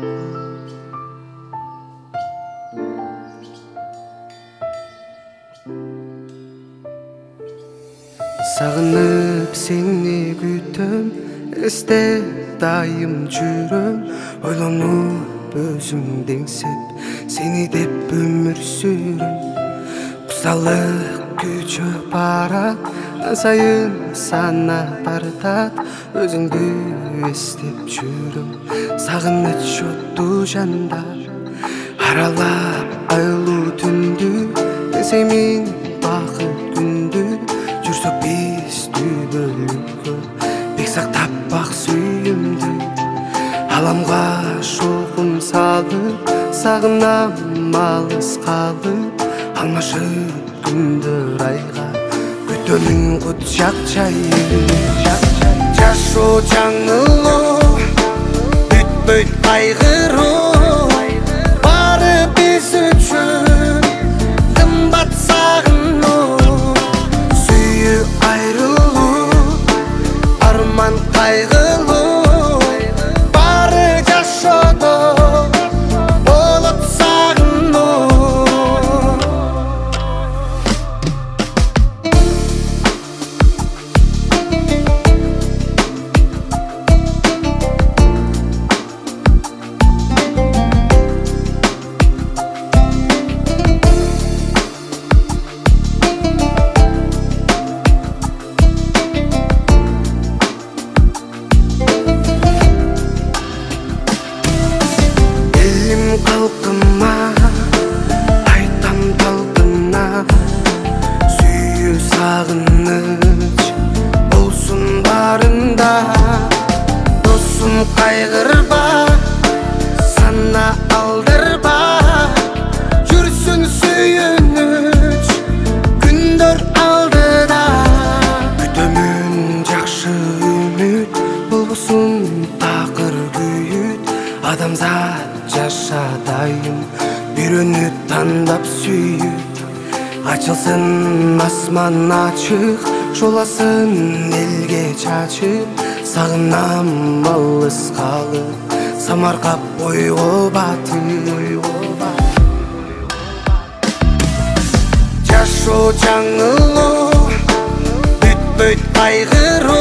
Сағынып сені күтім, іздеп дайым жүрім, ойланып өзім деңсеп, сені деп өмір сүрім. Құсалық күчі барат, сайын сана тартат, өзіңді естеп жүрім. Сағыныш отты жанда, аралап айлы түнді, сенмен бақыт күнді, жүрсек біз түбілігі, бек сақтап бақ сүйімді. Аламға шоқын салып, сағынам алыс қалып, алмашып күнді райға, күтемін құт жақ жайы. Жашу жаңылу, бүт қайғыру, бары біз үшін қымбат сағыну. Сүйі айрылу, арман қайғылу, бары жашоды болып сағыну. Қалқыма, айтам талпына, сүйі сағыныш болсын барында. Досым қайғырба, сана алдырба, жүрсін сүйініш күндер алдыда. Күтемін жақшы үміт, болсын тақыр күйіт, адамзат жашадайым, үйреніп таңдап сүйіп. Açılsın asman açıq, жоласын елге чачып. Сағынам алыс қалып, самарқап ойға батып. Жашу жаңылу, бүт қайғыру,